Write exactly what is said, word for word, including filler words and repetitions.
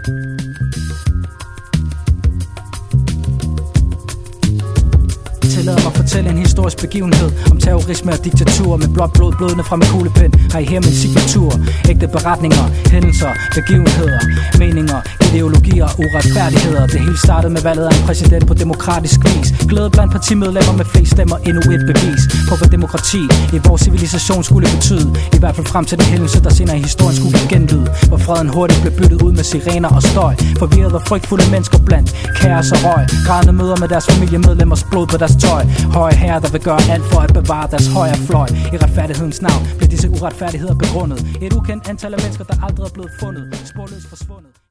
Tillad mig at fortælle en historisk begivenhed om terrorisme og diktatur. Med blåt blod blødende fra min kuglepen har I her min signatur. Ægte beretninger, hændelser, begivenheder, meninger, ideologier og uretfærdigheder. Det hele startede med valget af en præsident på demokratisk vis. Glæde blandt partimedlemmer med flest stemmer, endnu et bevis på hvad demokrati i vores civilisation skulle betyde. I hvert fald frem til den hændelse, der senere i historien skulle give genlyd, hvor freden hurtigt blev byttet ud med sirener og støj. Forvirrede og frygtfulde mennesker blandt kaos og røg. Grædende møder med deres familiemedlemmers blod på deres tøj. Høje herrer, der vil gøre alt for at bevare deres højre fløj. I retfærdighedens navn bliver disse uretfærdigheder begrundet. Et ukendt antal af mennesker, der aldrig er blevet fundet, sporløst forsvundet.